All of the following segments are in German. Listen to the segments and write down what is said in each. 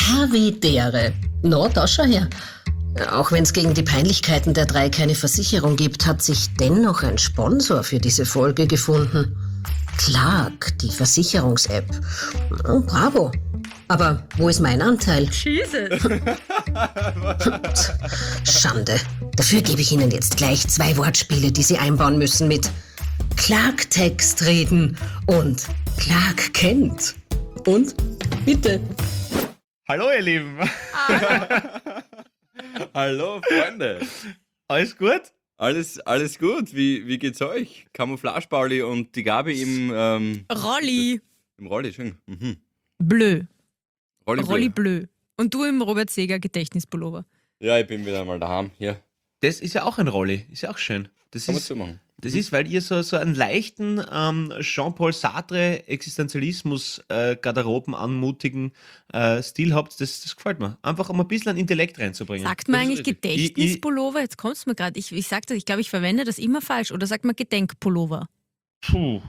Havidere. No, da schau her. Auch wenn es gegen die Peinlichkeiten der 3 keine Versicherung gibt, hat sich dennoch ein Sponsor für diese Folge gefunden. Clark, die Versicherungs-App. Oh, bravo. Aber wo ist mein Anteil? Jesus. Schande. Dafür gebe ich Ihnen jetzt gleich 2 Wortspiele, die Sie einbauen müssen mit Clark-Text reden und Clark kennt. Und bitte. Hallo ihr Lieben. Hallo Freunde. Alles gut? Alles gut. Wie geht's euch? Camouflage-Pauli und die Gabi im Rolli. im Rolli, schön. Mhm. Bleu. Rolli, Rolli bleu. Bleu. Und du im Robert Seger Gedächtnispullover. Ja, ich bin wieder mal daheim. Hier. Das ist ja auch ein Rolli. Ist ja auch schön. Das Kann man ist, so machen. das ist, weil ihr so einen leichten Jean-Paul Sartre Existenzialismus Garderoben anmutigen Stil habt. Das gefällt mir. Einfach um ein bisschen an Intellekt reinzubringen. Sagt man Das ist eigentlich richtig. Gedächtnispullover? Jetzt kommst du mir gerade. Ich sag das, ich glaube, ich verwende das immer falsch. Oder sagt man Gedenkpullover? Puh.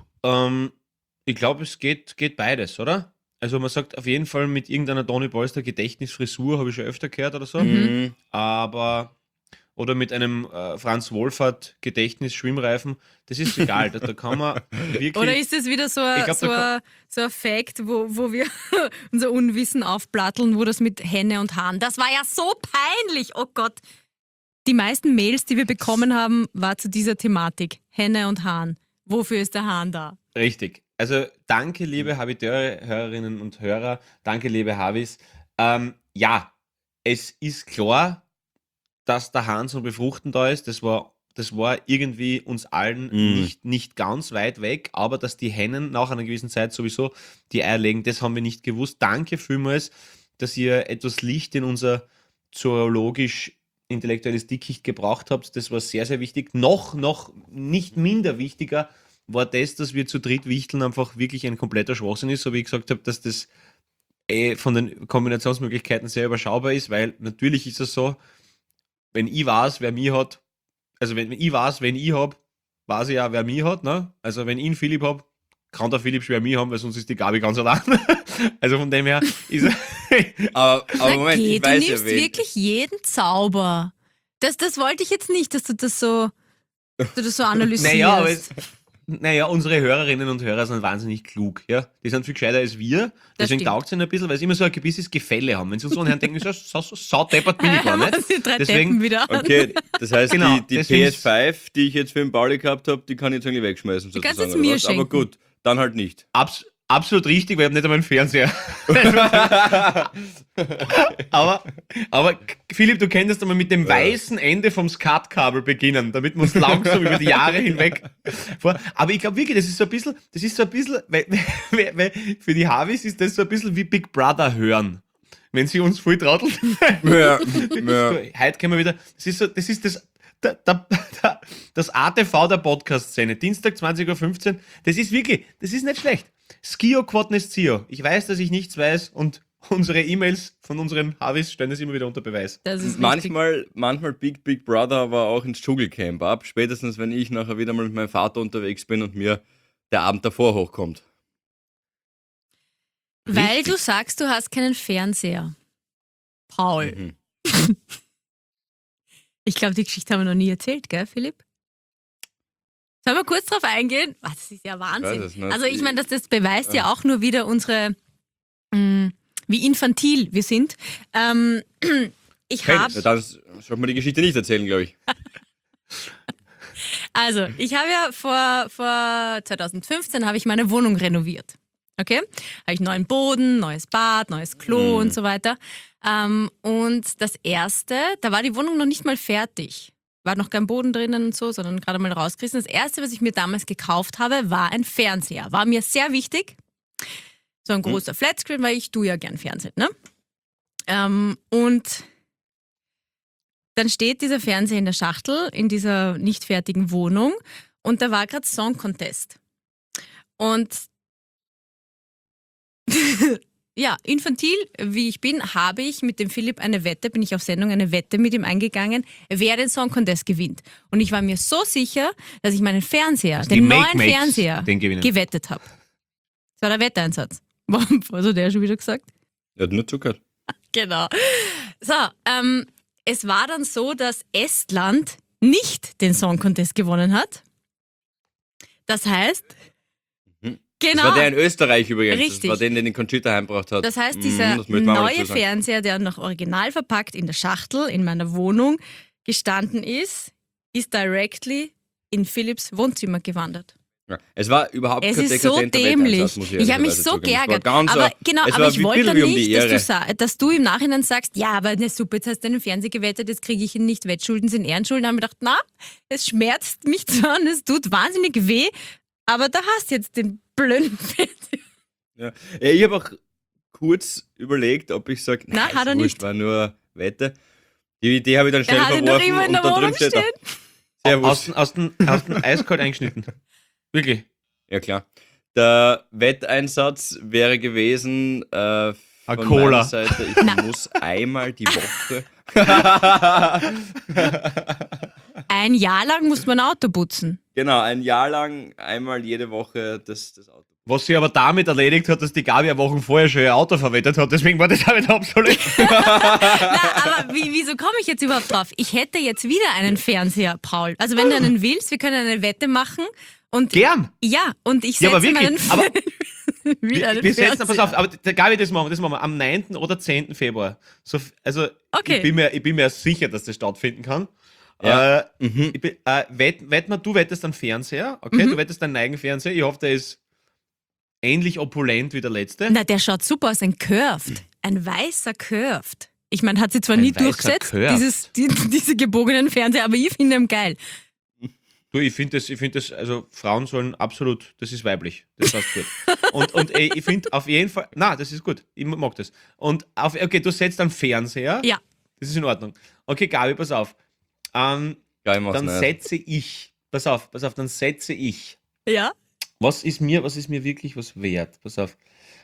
Ich glaube, es geht beides, oder? Also man sagt auf jeden Fall mit irgendeiner Toni Polster Gedächtnisfrisur, habe ich schon öfter gehört oder so. Mhm. Aber oder mit einem Franz Wohlfahrt Gedächtnis-Schwimmreifen, das ist egal. Da kann man wirklich. Oder ist es wieder so Ich glaub, ein Fact, wo wir unser Unwissen aufplatteln, wo das mit Henne und Hahn, das war ja so peinlich, oh Gott. Die meisten Mails, die wir bekommen haben, war zu dieser Thematik. Henne und Hahn. Wofür ist der Hahn da? Richtig. Also danke, liebe Habiteure, Hörerinnen und Hörer. Danke, liebe Havis. Ja, es ist klar, dass der Hahn zum Befruchten da ist. Das war irgendwie uns allen nicht ganz weit weg, aber dass die Hennen nach einer gewissen Zeit sowieso die Eier legen, das haben wir nicht gewusst. Danke vielmals, dass ihr etwas Licht in unser zoologisch-intellektuelles Dickicht gebracht habt. Das war sehr, sehr wichtig. Noch nicht minder wichtiger war das, dass wir zu dritt wichteln einfach wirklich ein kompletter Schwachsinn ist, so wie ich gesagt habe, dass das von den Kombinationsmöglichkeiten sehr überschaubar ist, weil natürlich ist es so, wenn ich weiß, wer mich hat, also wenn ich weiß, wen ich habe, weiß ich ja, wer mich hat, ne? Also wenn ich einen Philipp habe, kann der Philipp schwer mich haben, weil sonst ist die Gabi ganz allein. Also von dem her ist aber Moment, Okay, ich du weiß ja nimmst wen. wirklich jeden Zauber. Das wollte ich jetzt nicht, dass du das so analysierst. Naja, unsere Hörerinnen und Hörer sind wahnsinnig klug, ja. Die sind viel gescheiter als wir, deswegen stimmt. taugt es ihnen ein bisschen, weil sie immer so ein gewisses Gefälle haben. Wenn sie uns so anhören, denken sie, saudeppert bin ich gar nicht. Die 3 Deswegen- Deppen wieder an. Okay, das heißt, Genau, die deswegen- PS5, die ich jetzt für den Pauli gehabt habe, die kann ich jetzt eigentlich wegschmeißen. Die kannst sozusagen, du jetzt mir oder was? Aber schenken. gut, dann halt nicht. Absolut richtig, weil ich habe nicht einmal einen Fernseher. aber Philipp, du könntest einmal mit dem weißen Ende vom SCART-Kabel beginnen, damit man es langsam über die Jahre hinweg Aber ich glaube wirklich, das ist so ein bisschen, weil für die Havis ist das so ein bisschen wie Big Brother hören. Wenn sie uns voll trauteln. Ja. Heute können wir wieder, das ist das ATV der Podcast-Szene. Dienstag 20.15 Uhr. Das ist wirklich, das ist nicht schlecht. Skio quod nescio. Ich weiß, dass ich nichts weiß und unsere E-Mails von unseren Havis stellen das immer wieder unter Beweis. Das ist richtig. Manchmal Big Brother, aber auch ins Dschungelcamp ab. Spätestens, wenn ich nachher wieder mal mit meinem Vater unterwegs bin und mir der Abend davor hochkommt. Weil Richtig. du sagst, du hast keinen Fernseher. Paul. Mhm. Ich glaube, die Geschichte haben wir noch nie erzählt, gell, Philipp? Sollen wir kurz drauf eingehen? Ach, das ist ja Wahnsinn. weiß es nicht. Also ich meine, das beweist ja auch nur wieder unsere, wie infantil wir sind. Ich Hey, habe dann sollte man die Geschichte nicht erzählen, glaube ich. ja vor 2015 habe ich meine Wohnung renoviert. Okay? Habe ich neuen Boden, neues Bad, neues Klo und so weiter. Und das erste, da war die Wohnung noch nicht mal fertig. War noch kein Boden drinnen und so, sondern gerade mal rausgerissen. Das erste, was ich mir damals gekauft habe, war ein Fernseher. War mir sehr wichtig. So ein großer Flatscreen, weil ich tue ja gern Fernsehen, ne? Und dann steht dieser Fernseher in der Schachtel, in dieser nicht fertigen Wohnung. Und da war gerade Song Contest. Und ja, infantil wie ich bin, habe ich mit dem Philipp bin ich auf Sendung eine Wette mit ihm eingegangen, wer den Song Contest gewinnt. Und ich war mir so sicher, dass ich meinen Fernseher, den neuen Fernseher, gewettet habe. Das war der Wetteinsatz. Was hat der schon wieder gesagt? Er hat nur zugehört. Genau. So, es war dann so, dass Estland nicht den Song Contest gewonnen hat. Das heißt, Das genau. war der in Österreich übrigens. Richtig. Das war den die Conchita heimgebracht hat. Das heißt, dieser das möchte man auch neue dazu sagen. Fernseher, der noch original verpackt in der Schachtel in meiner Wohnung gestanden ist directly in Philipps Wohnzimmer gewandert. Ja. Es war überhaupt Es kein ist so dekadenter dämlich. Wetteinsatz, muss Ich habe mich ehrlicherweise so zugeben. Es war geärgert. ganz Aber, ein- genau, es aber war ich ein wollte bisschen wie um die nicht, Ehre. dass du im Nachhinein sagst, ja, aber ne, super, jetzt hast du einen Fernseher gewettet, jetzt kriege ich ihn nicht. Wettschulden sind Ehrenschulden. Da habe ich gedacht, na, es schmerzt mich zwar und es tut wahnsinnig weh, aber da hast du jetzt den blöden Fernseher. Ja. Ja, ich habe auch kurz überlegt, ob ich sage, Na, hat er wurscht, nicht. war nur Wette. Die Idee habe ich dann schnell Er hat ihn verworfen doch immer in und der da Wohnung drüben steht er. stehen. Servus. Aus dem eiskalt eingeschnitten. Wirklich. Ja, klar. Der Wetteinsatz wäre gewesen von Cola. meiner Seite, ich muss einmal die Woche. Ein Jahr lang muss man Auto putzen. Genau, ein Jahr lang einmal jede Woche das Auto. Was sie aber damit erledigt hat, dass die Gabi ja Wochen vorher schon ihr Auto verwettet hat, deswegen war das auch wieder obsolet. Na, aber wieso komme ich jetzt überhaupt drauf? Ich hätte jetzt wieder einen Fernseher, Paul. Also wenn du einen willst, wir können eine Wette machen. Und Gern. ja, und ich Ja, setze aber wirklich, meinen aber wieder einen wir setzen, pass Fernseher. auf, aber Gabi, das machen wir am 9. oder 10. Februar. So, also Okay. ich bin mir sicher, dass das stattfinden kann. Ja. Du wettest einen Fernseher, okay? Du wettest einen eigenen Fernseher. Ich hoffe, der ist ähnlich opulent wie der letzte. Na, der schaut super aus, ein Curved. Ein weißer Curved. Ich meine, hat sie zwar Ein nie weißer durchgesetzt, Curved. diese gebogenen Fernseher, aber ich finde ihn geil. Du, ich finde das, also Frauen sollen absolut, das ist weiblich, das passt gut. Und ich finde auf jeden Fall, na, das ist gut, ich mag das. Und okay, du setzt einen Fernseher, Ja. das ist in Ordnung. Okay, Gabi, pass auf. Ja, ich mach's Dann nicht. setze ich, pass auf, dann setze ich. Ja? Was ist mir wirklich was wert? Pass auf.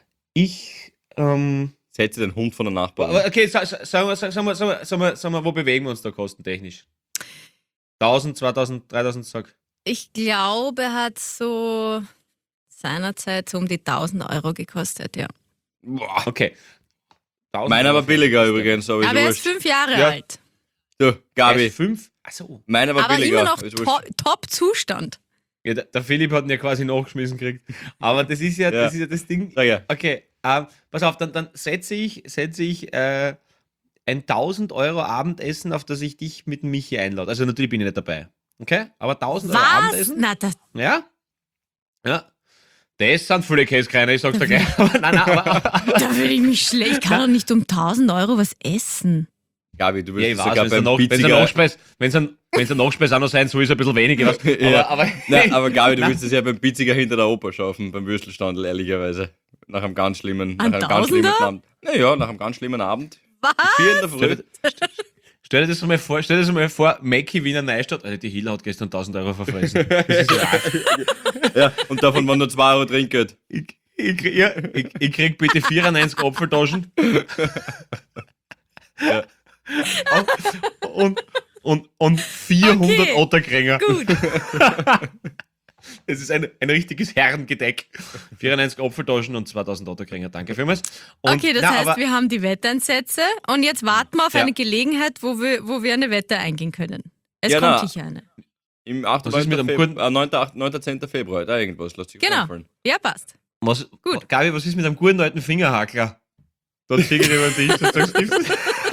Setze den Hund von der Nachbarin. Aber okay, sagen wir, wo bewegen wir uns da kostentechnisch? 1000, 2000, 3000, sag. Ich glaube, hat so seinerzeit so um die 1.000 Euro gekostet, ja. Boah. Okay. 1000 Meiner war Euro. billiger übrigens, aber ist Aber er ist wurscht. 5 Jahre Ja. alt. Du, Gabi, Er ist 5. Achso. meiner war Aber billiger. immer noch ist wurscht. Top-Zustand. Ja, der Philipp hat ihn ja quasi nachgeschmissen gekriegt. Aber das ist ja, Ja. das Ding. Sag ja. Okay, pass auf, dann setze ich ein 1.000 Euro Abendessen, auf das ich dich mit dem Michi einlade. Also natürlich bin ich nicht dabei. Okay? Aber 1.000 Euro Was? Abendessen? Na, das, Ja? Ja. Das sind viele Käsekreiner, ich sag's dir gleich. Aber nein, aber da fühle ich mich schlecht. Ich kann doch nicht um 1.000 Euro was essen. Gabi, du ja, willst ich sogar weiß, beim wenn es Pizziger... ein Nachspeis auch noch sein soll, ist ein bisschen weniger. Was? Ja. Aber Nein, aber Gabi, du Nein. willst es ja beim Pizziger hinter der Oper schaffen, beim Würstelstandl, ehrlicherweise. Nach einem ganz schlimmen, Ein nach einem ganz schlimmen Tausender? Abend. Naja, nach einem ganz schlimmen Abend. Was? 4 in der Früh. Stell dir das mal vor, Mackie Wiener Neustadt, also die Hila hat gestern 1.000 Euro verfressen. Das ist ja arg. Ja, und davon waren nur 2 Euro Trinkgeld. Ich krieg bitte 94 Apfeltaschen. Ja. Und 400 Okay. Otterkränger. Gut. Es ist ein richtiges Herrengedeck. 94 Apfeltaschen und 2000 Otterkränger. Danke vielmals. Und, Okay, das heißt, wir haben die Wetteinsätze und jetzt warten wir auf Ja. eine Gelegenheit, wo wir eine Wette eingehen können. Es Ja, kommt na. sicher eine. Im Was ist mit 8. einem guten- 9. 10. Februar, da irgendwas, lass dich Genau. einfallen. Ja, passt. Gut. Gabi, was ist mit einem guten alten Fingerhakler? Dort kriege ich über dich. Du sagst, gibt's-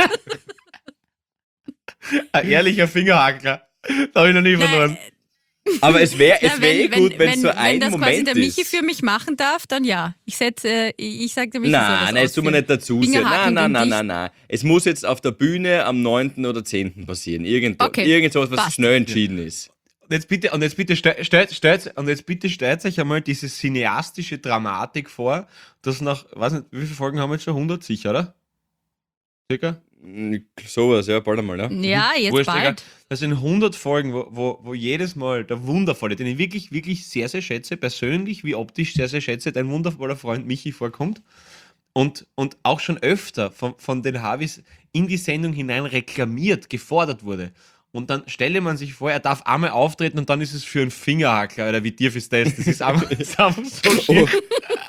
Ein ehrlicher Fingerhakler. Da habe ich noch nie verloren. Aber es wäre Na, gut, wenn es so wenn ein das quasi Moment der Michi ist. für mich machen darf, dann ja. Ich sagte Michi soll Nein, das das tun wir nicht dazu sehen. Fingerhaken Nein, und nein, dich. nein, nein. Es muss jetzt auf der Bühne am 9. oder 10. passieren. Irgend sowas, was passt. schnell entschieden ist. Und jetzt bitte stellt euch einmal diese cineastische Dramatik vor, dass nach, weiß nicht, wie viele Folgen haben wir jetzt schon? 100 sicher, oder? Circa? Sowas, ja, bald einmal, ja. Ja, jetzt Wurscht, bald. egal. Das sind 100 Folgen, wo jedes Mal der wundervolle, den ich wirklich, wirklich sehr, sehr schätze, persönlich wie optisch sehr, sehr schätze, dein wundervoller Freund Michi vorkommt und auch schon öfter von den Harvis in die Sendung hinein reklamiert, gefordert wurde. Und dann stelle man sich vor, er darf einmal auftreten und dann ist es für einen Fingerhackler, oder wie tief ist das? Das ist einfach so schier.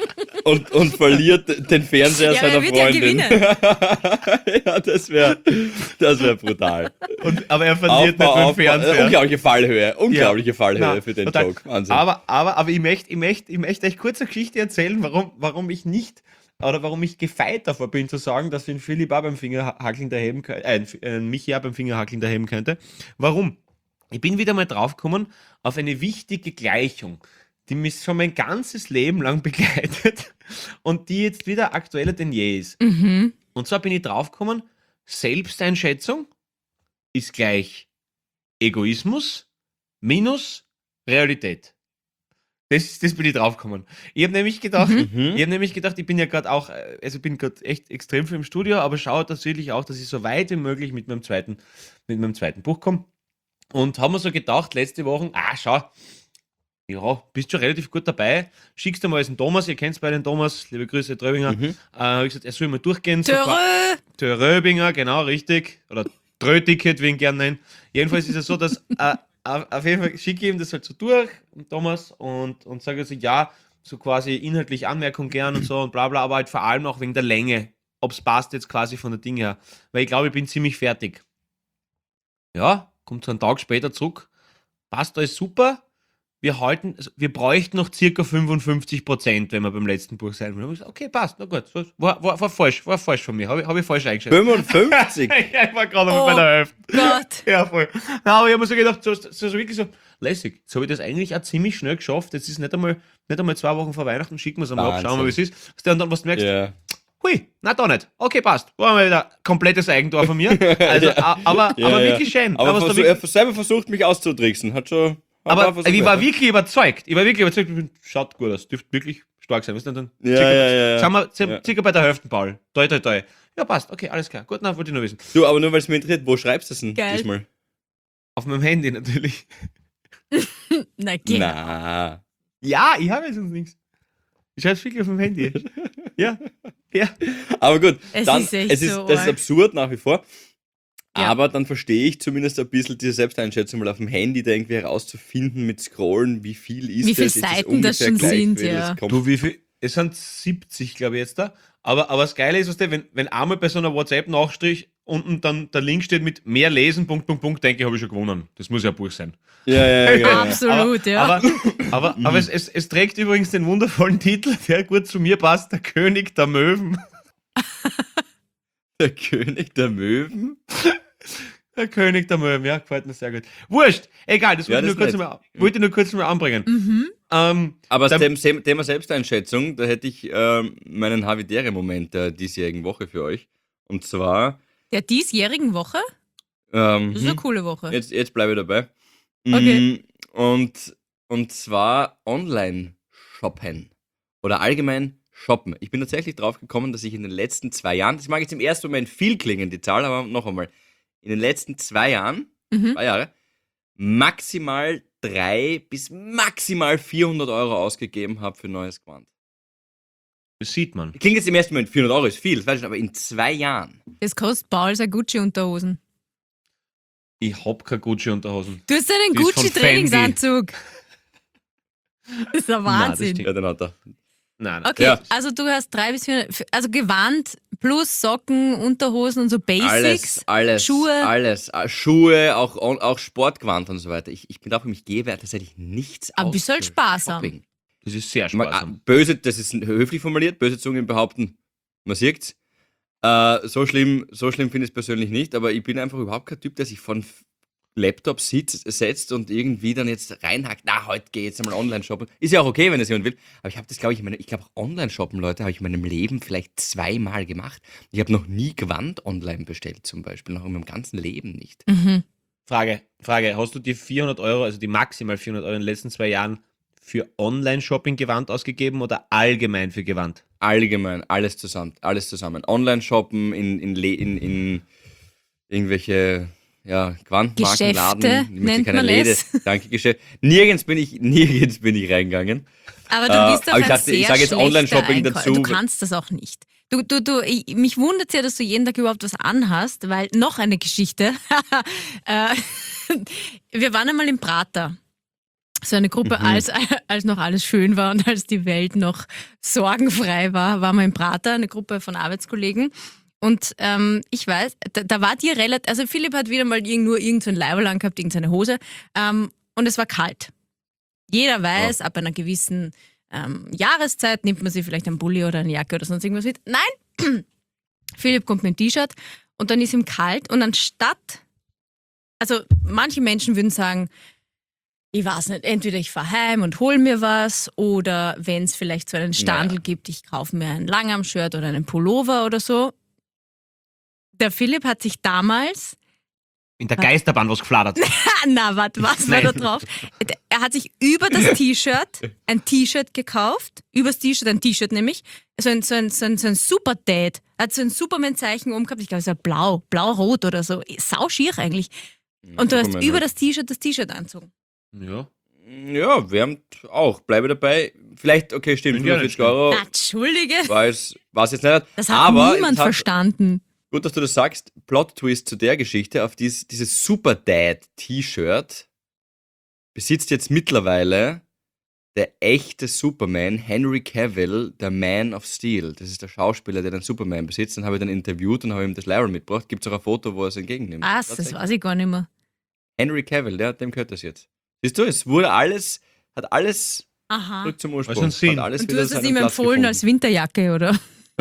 und verliert den Fernseher Ja, seiner wer wird ja Freundin. gewinnen? Ja, das wär brutal. Aber er verliert nicht beim Fernseher. Unglaubliche Fallhöhe. Unglaubliche Fallhöhe Na, für den total. Joke. Wahnsinn. Aber ich möchte euch kurz eine Geschichte erzählen, warum ich nicht, oder warum ich gefeit davor bin, zu sagen, dass wir einen Philipp auch beim Fingerhackeln daheim, Michi auch beim Fingerhackeln daheim könnte. Warum? Ich bin wieder mal draufgekommen auf eine wichtige Gleichung, die mich schon mein ganzes Leben lang begleitet und die jetzt wieder aktueller denn je ist. Mhm. Und zwar bin ich draufgekommen, Selbsteinschätzung ist gleich Egoismus minus Realität. Das bin ich draufgekommen. Ich habe nämlich gedacht, ich bin ja gerade auch, also bin gerade echt extrem viel im Studio, aber schaue tatsächlich auch, dass ich so weit wie möglich mit meinem zweiten Buch komme. Und haben wir so gedacht, letzte Woche, schau, ja, bist schon relativ gut dabei. Schickst du mal den Thomas, ihr kennt beide den Thomas, liebe Grüße, Tröbinger. Hab ich gesagt, er soll mal durchgehen. Tröbinger, genau, richtig. Oder Tröticket, wie ihn gerne nennen. Jedenfalls ist es so, dass auf jeden Fall schicke ich ihm das halt so durch, Thomas, und sage so, ja, so quasi inhaltlich Anmerkung gern und so und bla bla, aber halt vor allem auch wegen der Länge, ob es passt jetzt quasi von der Dinge her. Weil ich glaube, ich bin ziemlich fertig. Ja, kommt so einen Tag später zurück, passt alles super. Wir bräuchten noch circa 55%, wenn wir beim letzten Buch sein wollen. Okay, passt, na gut. War falsch von mir. Hab ich falsch eingeschätzt. 55? Ja, ich war gerade bei der Hälfte. Gott. Ja, voll. Na, aber ich habe mir so gedacht, so wirklich so, lässig. Jetzt habe ich das eigentlich auch ziemlich schnell geschafft. Jetzt ist nicht einmal 2 Wochen vor Weihnachten, schicken wir es einmal ab, schauen wir, wie es ist. Und dann, was du merkst, Ja. hui, na da nicht. Okay, passt. War mal wieder komplettes Eigentor von mir. Also, aber wirklich schön. Aber was da wirklich- er selber versucht, mich auszutricksen. Hat schon. aber ich war wirklich überzeugt. Schaut gut aus. Dürfte wirklich stark sein. Weißt du, dann Ja. Sind wir circa bei der Hälfte, Paul. Toi. Ja, passt. Okay, alles klar. Gut, na, wollte ich nur wissen. Du, aber nur weil es mich interessiert, wo schreibst du das denn Geil. diesmal? Auf meinem Handy natürlich. Na, geh. Na. Ja, ich habe jetzt sonst nichts. Ich schreibe es wirklich auf dem Handy. Ja. Aber gut, Es dann, ist echt das so ist arg. absurd nach wie vor. Ja. Aber dann verstehe ich zumindest ein bisschen diese Selbsteinschätzung, mal auf dem Handy da irgendwie herauszufinden mit Scrollen, wie viel ist Wie viele das? Ist Seiten das ungefähr schon gleich, sind, wie ja. das kommt? Du, wie viel? Es sind 70, glaube ich, jetzt da. Aber das Geile ist, wenn einmal bei so einer WhatsApp-Nachstrich unten dann der Link steht mit mehr lesen, .. denke ich, habe ich schon gewonnen. Das muss ja ein Buch sein. Ja. Absolut, ja. Aber es trägt übrigens den wundervollen Titel, der gut zu mir passt, der König der Möwen. Der König der Möwen? Der König der Möwen, ja, gefällt mir sehr gut. Wurscht, egal, das Ja, wollte das ich nur kurz mal anbringen. Mhm. Aber Dann- dem Thema Selbsteinschätzung, da hätte ich meinen Havidere-Moment der diesjährigen Woche für euch. Und zwar, Der diesjährigen Woche? Das ist eine hm, coole Woche. jetzt bleibe ich dabei. Okay. Und zwar Online-Shoppen oder allgemein Shoppen. Ich bin tatsächlich drauf gekommen, dass ich in den letzten 2 Jahren, das mag jetzt im ersten Moment viel klingen, die Zahl, aber noch einmal, in den letzten 2 Jahren, Mhm. 2 Jahre, maximal 300 bis maximal 400 Euro ausgegeben habe für neues Gewand. Das sieht man. Klingt jetzt im ersten Moment, 400 Euro ist viel, das weiß ich schon, aber in 2 Jahren. Das kostet Paul seine Gucci-Unterhosen. Ich hab keine Gucci-Unterhosen. Du hast einen Die ist von Gucci-Trainingsanzug. Das ist ein das Wahnsinn. stimmt. Ja, dann hat er. Nein. Okay, Ja. also du hast 300 bis 400, also Gewand plus Socken, Unterhosen und so Basics. Alles. Schuhe. Alles. Schuhe, auch Sportgewand und so weiter. Ich bin drauf, ich gebe tatsächlich nichts Aber aus. bist halt für sparsam. Shopping. Das ist sehr Man, sparsam. böse, das ist höflich formuliert, böse Zungen behaupten, man sieht's. So schlimm finde ich es persönlich nicht, aber ich bin einfach überhaupt kein Typ, der sich von Laptop setzt und irgendwie dann jetzt reinhackt, heute gehe ich jetzt einmal online shoppen. Ist ja auch okay, wenn das jemand will, aber ich habe das, glaube ich glaube auch online shoppen, Leute, habe ich in meinem Leben vielleicht 2-mal gemacht. Ich habe noch nie Gewand online bestellt zum Beispiel, noch in meinem ganzen Leben nicht. Mhm. Frage, hast du die 400 Euro, also die maximal 400 Euro in den letzten 2 Jahren für Online-Shopping-Gewand ausgegeben oder allgemein für Gewand? Allgemein, alles zusammen. Online shoppen, in irgendwelche Gewandmarkenladen, Geschäfte ich möchte nennt keine man Läden. es. Danke, Geschäft. Nirgends bin ich reingegangen. Aber du bist doch aber ich ein dachte, ich sehr sage jetzt schlechter Online-Shopping Einkäufer. dazu. Du kannst das auch nicht. Mich wundert ja, dass du jeden Tag überhaupt was anhast, weil noch eine Geschichte. Wir waren einmal im Prater So eine Gruppe, als noch alles schön war und als die Welt noch sorgenfrei war, waren wir im Prater, eine Gruppe von Arbeitskollegen. Und ich weiß, da war die relativ, also Philipp hat wieder mal nur irgend so ein Leiberl angehabt, irgendeine Hose, und es war kalt. Jeder weiß, ab einer gewissen Jahreszeit nimmt man sich vielleicht einen Pulli oder eine Jacke oder sonst irgendwas mit. Nein, Philipp kommt mit einem T-Shirt und dann ist ihm kalt und anstatt, also manche Menschen würden sagen, ich weiß nicht, entweder ich fahre heim und hol mir was oder wenn es vielleicht so einen Standel gibt, ich kaufe mir ein Langarm-Shirt oder einen Pullover oder so. Der Philipp hat sich damals... In der Geisterbahn was gefladert. Na, was war da drauf? Er hat sich über das T-Shirt ein T-Shirt gekauft, übers T-Shirt ein T-Shirt nämlich, so ein Super-Dad. Er hat so ein Superman-Zeichen oben gehabt, ich glaube, es war blau-rot oder so. Sau schier eigentlich. Und du hast über das T-Shirt anzogen. Ja. Ja, wärmt auch. Bleibe dabei. Vielleicht, okay, stimmt, 45 Euro. Na, Entschuldige. War es jetzt nicht. Das hat aber niemand verstanden. Gut, dass du das sagst. Plot-Twist zu der Geschichte. Auf dieses Super-Dad-T-Shirt besitzt jetzt mittlerweile der echte Superman, Henry Cavill, der Man of Steel. Das ist der Schauspieler, der den Superman besitzt. Dann habe ich den interviewt und habe ihm das Leiberl mitgebracht. Gibt es auch ein Foto, wo er es entgegennimmt. Das weiß ich gar nicht mehr. Henry Cavill, dem gehört das jetzt. Siehst du, es wurde hat alles Aha. zurück zum Ursprung. Also Sinn. Hat alles Und du wieder hast es seinen ihm Platz empfohlen gefunden. als Winterjacke, oder?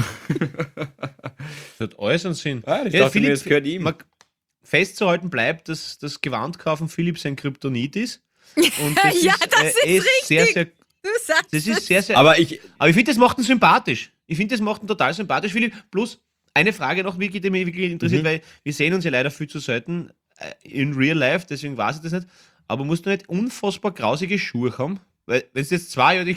Das hat alles einen Sinn. Ich dachte mir, das gehört ihm. Festzuhalten bleibt, dass das Gewandkaufen Philipp sein Kryptonit ist. Und das Ja, ist, das ist richtig. Sehr, sehr, Du sagst das ist sehr, sehr. Aber ich, Aber ich finde, das macht ihn sympathisch. Ich finde, das macht ihn total sympathisch, Philipp. Plus eine Frage noch, Vicky, die mich wirklich interessiert, weil wir sehen uns ja leider viel zu selten in real life, deswegen weiß ich das nicht. Aber musst du nicht unfassbar grausige Schuhe haben? Weil, wenn es jetzt 2 Jahre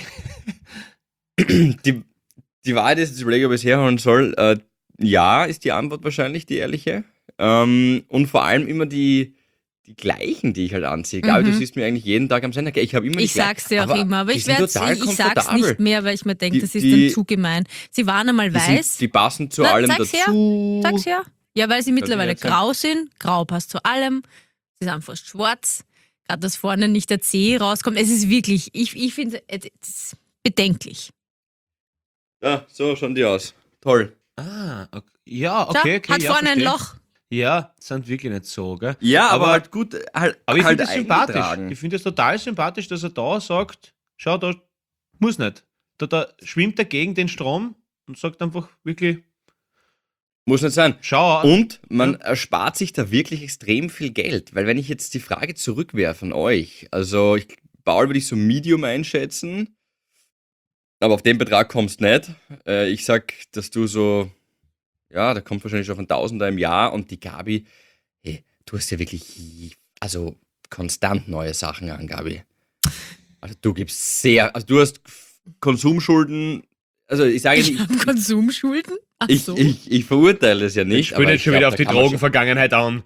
die Wahrheit ist, ich überlege, ob ich es herholen soll. Ja, ist die Antwort wahrscheinlich, die ehrliche. Und vor allem immer die gleichen, die ich halt anziehe. Gabi, du siehst mir eigentlich jeden Tag am Sender. Ich habe immer die Ich sag's dir auch immer, aber die ich sind sag's total nicht mehr, weil ich mir denke, Die- das ist die- dann zu gemein. Sie waren einmal weiß. Die passen zu Na, allem sag's her. dazu. Sag's ja. Ja, weil sie mittlerweile jetzt sagen. grau sind. Grau passt zu allem. Sie sind fast schwarz. Gerade dass vorne nicht der C rauskommt. Es ist wirklich, ich finde es bedenklich. Ja, so schauen die aus. Toll. okay. Ja, Schau, okay. hat ja, vorne ein verstehe. Loch. Ja, sind wirklich nicht so, gell? Ja, aber Aber- halt gut. Aber ich halt finde das sympathisch. eingetragen. Ich finde es total sympathisch, dass er da sagt, schau, da muss nicht. Da schwimmt er gegen den Strom und sagt einfach wirklich, Muss nicht sein. schau. Und man erspart sich da wirklich extrem viel Geld. Weil wenn ich jetzt die Frage zurückwerfe an euch, also Paul würde ich so Medium einschätzen, aber auf den Betrag kommst nicht. Ich sag, dass du so, ja, da kommt wahrscheinlich auf ein Tausender im Jahr und die Gabi, hey, du hast ja wirklich, also konstant neue Sachen an, Gabi. Also du gibst du hast Konsumschulden, also ich sage Ich nicht, habe Konsumschulden. Ach so. ich verurteile es ja nicht. Ich bin jetzt schon glaub, wieder auf da die kann man Drogenvergangenheit an.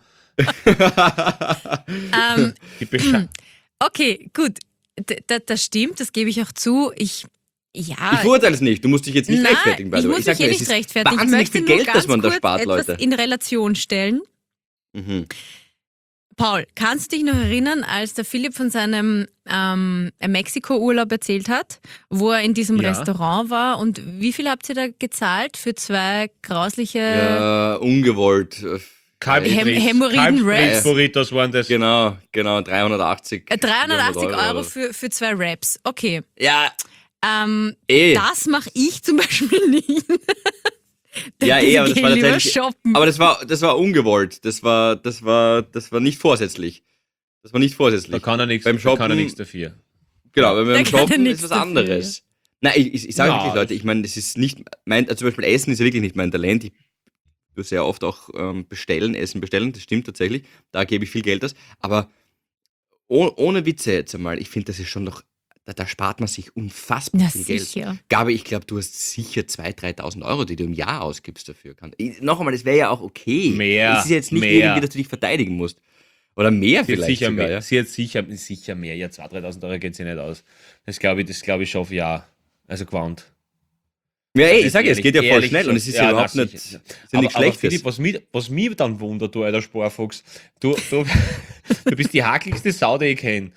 Die Besche- Okay, gut. Das stimmt, das gebe ich auch zu. Ich Ich verurteile es nicht. Du musst dich jetzt nicht Nein, rechtfertigen. by ich the way. muss sag mich nur, nicht es ist rechtfertigen. Ich Wahnsinnig möchte viel nur Geld, ganz das man da kurz spart, etwas Leute. in Relation stellen. Mhm. Paul, kannst du dich noch erinnern, als der Philipp von seinem Mexiko-Urlaub erzählt hat, wo er in diesem Ja. Restaurant war und wie viel habt ihr da gezahlt für 2 grausliche... Ja, ungewollt. Hämorrhoiden-Wraps. Burritos waren das. Genau, 380. 380 400 Euro für 2 Wraps. Okay. Ja, Ähm, eh. Das mache ich zum Beispiel nicht. Ja, Ich aber das geh war lieber tatsächlich. shoppen. Aber das war ungewollt. Das war nicht vorsätzlich. Das war nicht vorsätzlich. Da kann er nichts Beim Shoppen- dafür. Genau, wenn wir Da beim kann er Shoppen nichts ist was dafür, anderes. Nein, ich sage Ja, wirklich, Leute, ich meine, das ist nicht mein, zum Beispiel Essen ist ja wirklich nicht mein Talent. Ich tue sehr oft auch Essen bestellen, das stimmt tatsächlich. Da gebe ich viel Geld aus. Aber ohne Witze jetzt einmal, ich finde, das ist schon noch, da spart man sich unfassbar Na viel Geld. sicher. Gabi, ich glaube, du hast sicher 2.000, 3.000 Euro, die du im Jahr ausgibst dafür. Noch einmal, das wäre ja auch okay. Mehr, Es ist jetzt nicht mehr. irgendwie, dass du dich verteidigen musst. Oder mehr Sie hat vielleicht sicher sogar, mehr. ja. Sie hat sicher mehr. Ja, 2.000, 3.000 Euro geht sie nicht aus. Das glaube ich schon auf Jahr. Also gewandt. Ja, ey, ich Das sage, es ehrlich- geht ja voll ehrlich schnell und es ist ja überhaupt na, nicht, sicher. ist ja nichts Aber Schlechtes. Philipp, was mich dann wundert, du alter Sparfuchs, du bist die hakeligste Sau, die ich kenne.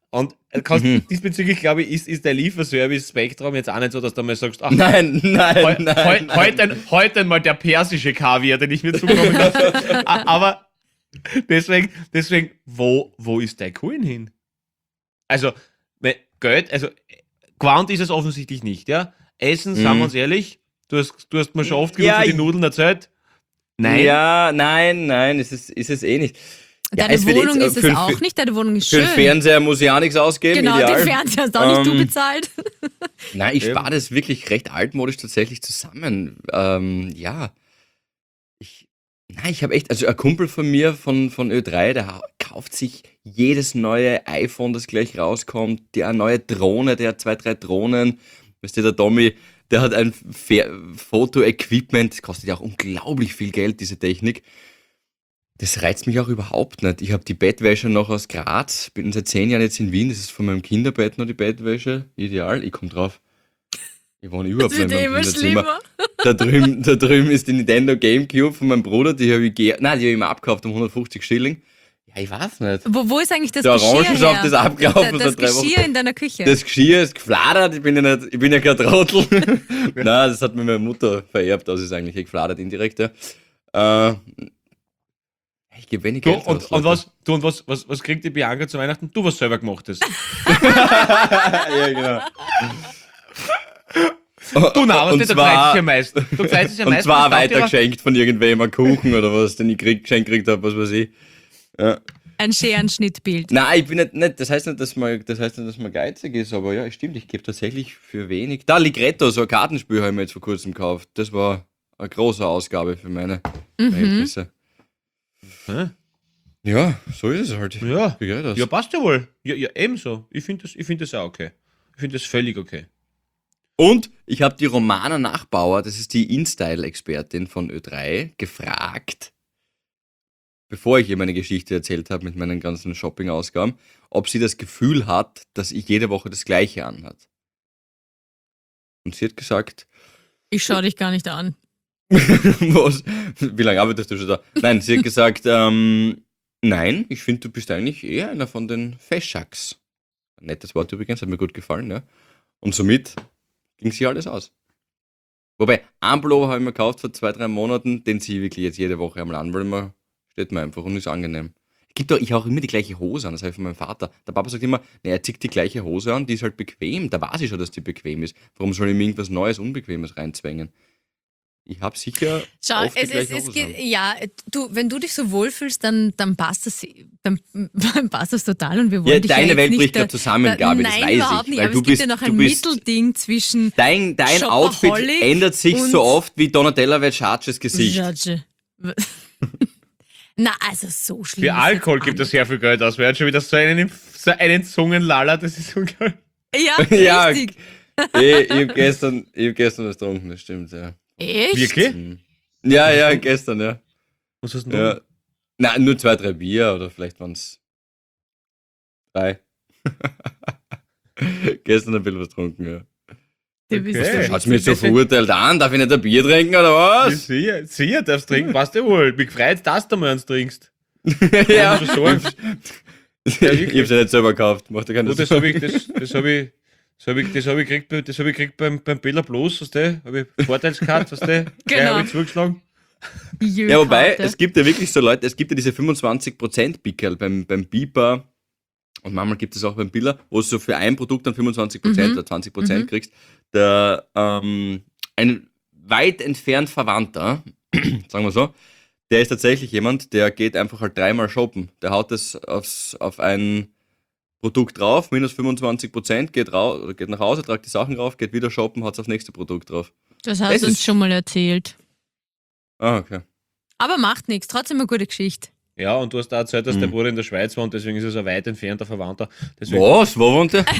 Und diesbezüglich, glaube ich, ist der Lieferservice Spektrum jetzt auch nicht so, dass du mal sagst, ach, Nein, nein, nein. heute mal der persische Kaviar, den ich mir zukommen lasse. Aber deswegen, wo ist dein Coin hin? Also, Geld, also, Quant ist es offensichtlich nicht, ja? Essen, sagen wir uns ehrlich, du hast mir schon oft genug Ja, für die Nudeln erzählt. Nein. Ja, nein, ist es eh nicht. Ja, Deine es wird Wohnung jetzt ist es auch nicht, deine Wohnung ist Für schön. den Fernseher muss ich auch nichts ausgeben, Genau, ideal. den Fernseher hast auch nicht du bezahlt. Nein, ich Eben. spare das wirklich recht altmodisch tatsächlich zusammen. Ja. Ich habe echt, also ein Kumpel von mir von Ö3, der kauft sich jedes neue iPhone, das gleich rauskommt, der neue Drohne, der hat 2, 3 Drohnen. Weißt du, der Tommy, der hat ein Foto-Equipment, das kostet ja auch unglaublich viel Geld, diese Technik. Das reizt mich auch überhaupt nicht. Ich habe die Bettwäsche noch aus Graz, bin seit 10 Jahren jetzt in Wien, das ist von meinem Kinderbett noch die Bettwäsche. Ideal, ich komme drauf. Ich wohne überhaupt Das nicht wird in meinem immer Kinderzimmer. schlimmer. Da drüben ist die Nintendo Gamecube von meinem Bruder, die habe ich mir abgekauft um 150 Schilling. Ja, ich weiß nicht. Wo ist eigentlich das Der Geschirr Orangensaft her? ist abgelaufen Das seit 3 Wochen. Geschirr in deiner Küche. Das Geschirr ist gefladert, ich bin ja kein Trottel. Nein, das hat mir meine Mutter vererbt, das ist eigentlich gefladert indirekt, ja. Ich gebe wenig Du, Geld aus, und Leute. was kriegt die Bianca zu Weihnachten? Du, was selber gemacht hast. Ja, genau. Du, nein, aber Und der zwar- freut sich am meisten. Du freust dich am Und meisten. zwar das taugt dir aber- weitergeschenkt von irgendwem, ein Kuchen oder was, den ich geschenkt gekriegt habe, was weiß ich. Ja. Ein Scherenschnittbild. Nein, ich bin nicht, das heißt nicht, dass man geizig ist, aber ja, stimmt, ich gebe tatsächlich für wenig. Da, Ligretto, so ein Kartenspiel habe ich mir jetzt vor kurzem gekauft. Das war eine große Ausgabe für meine Verhältnisse. Hä? Ja, so ist es halt. Ja. Wie geht das? Ja, passt ja wohl. Ja, ebenso. Ich finde das auch okay. Ich finde das völlig okay. Und ich habe die Romana Nachbauer, das ist die InStyle-Expertin von Ö3, gefragt, bevor ich ihr meine Geschichte erzählt habe mit meinen ganzen Shopping-Ausgaben, ob sie das Gefühl hat, dass ich jede Woche das Gleiche anhat. Und sie hat gesagt, Ich schaue dich gar nicht an. was? Wie lange arbeitest du schon da? Nein, sie hat gesagt, nein, ich finde, du bist eigentlich eher einer von den Feschaks. Ein nettes Wort übrigens, hat mir gut gefallen, ja. Und somit ging sie alles aus. Wobei, einen Pullover habe ich mir gekauft vor 2, 3 Monaten, den ziehe ich wirklich jetzt jede Woche einmal an, weil man steht mir einfach und ist angenehm. Ich habe auch immer die gleiche Hose an, das habe ich von meinem Vater. Der Papa sagt immer, er zieht die gleiche Hose an, die ist halt bequem. Da weiß ich schon, dass die bequem ist. Warum soll ich mir irgendwas Neues, Unbequemes reinzwängen? Ich habe sicher Schau, oft die gleiche Hose an. ja, wenn du dich so wohlfühlst, dann passt dann passt das total und wir wollen Ja, dich deine jetzt Welt nicht bricht gerade zusammen, Gabi, das nein, weiß überhaupt ich. nicht, Weil aber du es gibt bist, ja noch du ein bist, Mittelding zwischen dein Outfit Shopaholic ändert sich und so oft wie Donatella Versaces Gesicht. Judge. Na, also so schlimm. Für ist Alkohol jetzt gibt auch es sehr viel Geld aus. Wer hat schon wieder so einen Zungenlaller, das ist unglaublich. nicht. Ja, Ja, richtig. Ich habe gestern was getrunken, das stimmt, ja. Echt? Wirklich? Ja, gestern, ja. Was hast du denn Ja. Nein, nur 2, 3 Bier oder vielleicht waren es 3. Gestern ein bisschen was getrunken, ja. Du bist Okay. so Schaut's mir so Deswegen- verurteilt an? Darf ich nicht ein Bier trinken oder was? Sicher, darfst trinken, passt ja wohl. Mich freut, dass du mal eins trinkst. Ja. Also so ein- Ich hab's ja nicht selber gekauft, macht ja keine Oh, das Sorgen. habe ich gekriegt beim Bella Plus, weißt du? Habe ich Vorteilskarte, weißt du? Gleich Genau. habe ich zugeschlagen. Ja, wobei, Jö-Karte. es gibt ja wirklich so Leute, es gibt ja diese 25% Pickel beim Beeper und manchmal gibt es auch beim Billa, wo du so für ein Produkt dann 25% oder 20% kriegst. Ein weit entfernt Verwandter, sagen wir so, der ist tatsächlich jemand, der geht einfach halt 3-mal shoppen. Der haut das auf ein Produkt drauf, minus 25%, geht nach Hause, tragt die Sachen rauf, geht wieder shoppen, haut aufs nächste Produkt drauf. Das hast das du uns ist- schon mal erzählt. Ah, okay. Aber macht nichts, trotzdem eine gute Geschichte. Ja, und du hast da erzählt, dass der Bruder in der Schweiz wohnt, deswegen ist es ein weit entfernter Verwandter. Deswegen, Was? Wo wohnt der?